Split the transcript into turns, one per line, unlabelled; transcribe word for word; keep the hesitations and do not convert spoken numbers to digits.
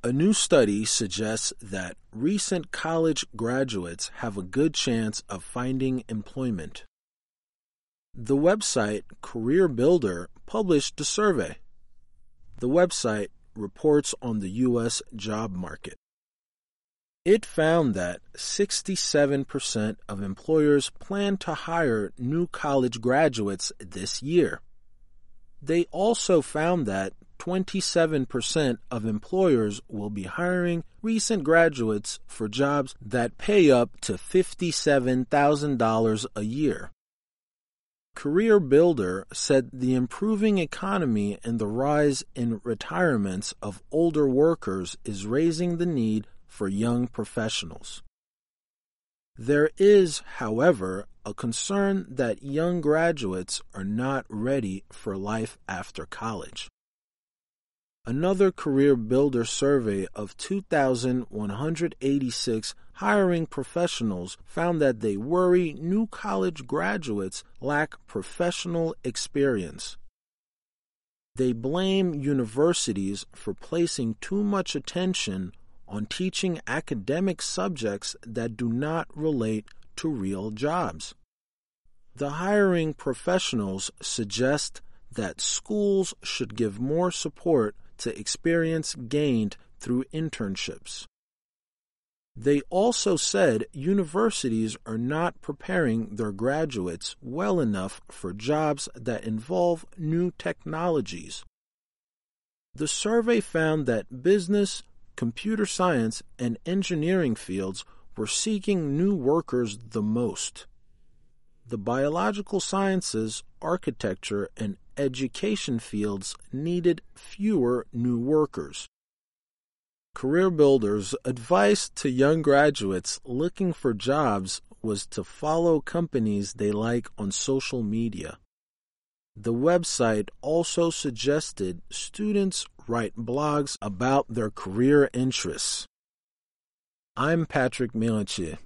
A new study suggests that recent college graduates have a good chance of finding employment. The website Career Builder published a survey. The website reports on the U S job market. It found that sixty-seven percent of employers plan to hire new college graduates this year. They also found that twenty-seven percent of employers will be hiring recent graduates for jobs that pay up to fifty-seven thousand dollars a year. Career Builder said the improving economy and the rise in retirements of older workers is raising the need for young professionals. There is, however, a concern that young graduates are not ready for life after college. Another Career Builder survey of two thousand one hundred eighty-six hiring professionals found that they worry new college graduates lack professional experience. They blame universities for placing too much attention on teaching academic subjects that do not relate to real jobs. The hiring professionals suggest that schools should give more support to experience gained through internships. They also said universities are not preparing their graduates well enough for jobs that involve new technologies. The survey found that business, computer science, and engineering fields were seeking new workers the most. The biological sciences, architecture, and education fields needed fewer new workers. Career Builder's advice to young graduates looking for jobs was to follow companies they like on social media. The website also suggested students write blogs about their career interests. I'm Patrick Melanchier.